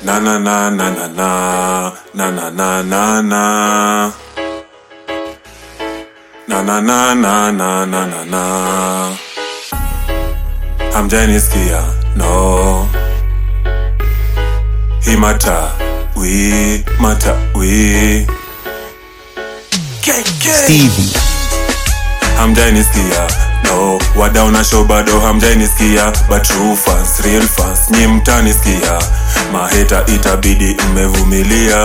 Na na na na na na na na na na na na na na na na na na. Hamjanisikia no. Himata we Stevie. Hamjanisikia no. Wadau na show bado hamjanisikia, but true fans, real fans nyi mtanisikia. Maheta itabidi mmevumilia.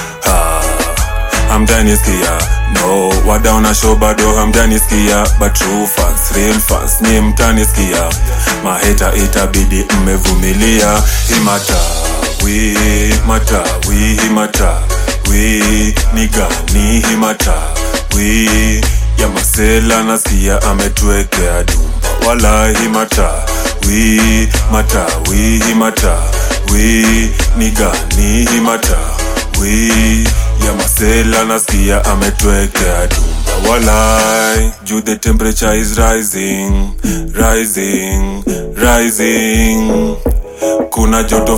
Hamjanisikia no. Wadau na show bado hamjanisikia, but true fans, real fans nyi mtanisikia. Maheta itabidi mmevumilia. Himata we niga ni himata we ya masela nasikia ametuwekea dumba. Wala himata we niga ni himata we ya masela nasikia ametuwekea dumba. Walai juu the temperature is rising. Kuna joto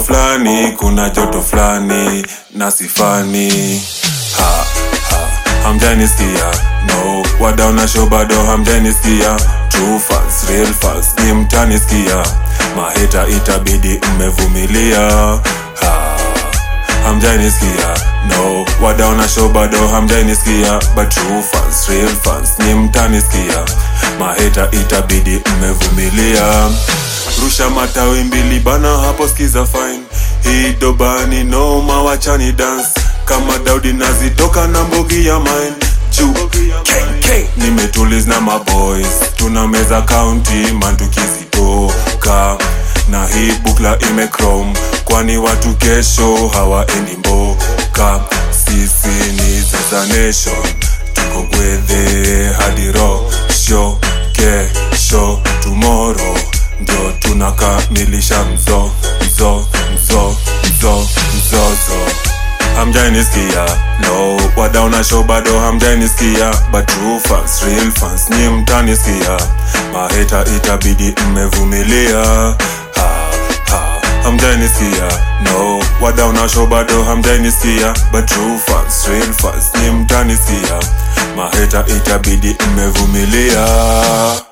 flani na sifani. Hamjanisikia no. Wadau na show bado hamjanisikia. True fans, real fans ni mtanisikia. Maheta itabidi mmevumilia. Hamjanisikia no. Wadau na show bado hamjanisikia, but true fans, real fans ni mtanisikia. Maheta itabidi mmevumilia. Rusha matawi mbili bana hapo, skiza fine. Hii dobani no mawachani dance. Kama Daudi nazitoka na mbogi ya mine. Juu KK nimetuliz na maboys. Tunameza county man tukizitoka. Na hii bukla imechrome, kwani watu kesho hawaendi mboka. Sisi ni Zaza Nation, tuko gwethe hadi show. Kesho tomorrow ndio tunakamilisha mzozo. Hamjanisikia no. Wadau na show bado hamjanisikia, but true fans, real fans ni mtanisikia. Maheta itabidi mmevumilia. Hamjanisikia no. Wadau na show bado hamjanisikia, but true fans, real fans ni mtanisikia. Maheta itabidi mmevumilia.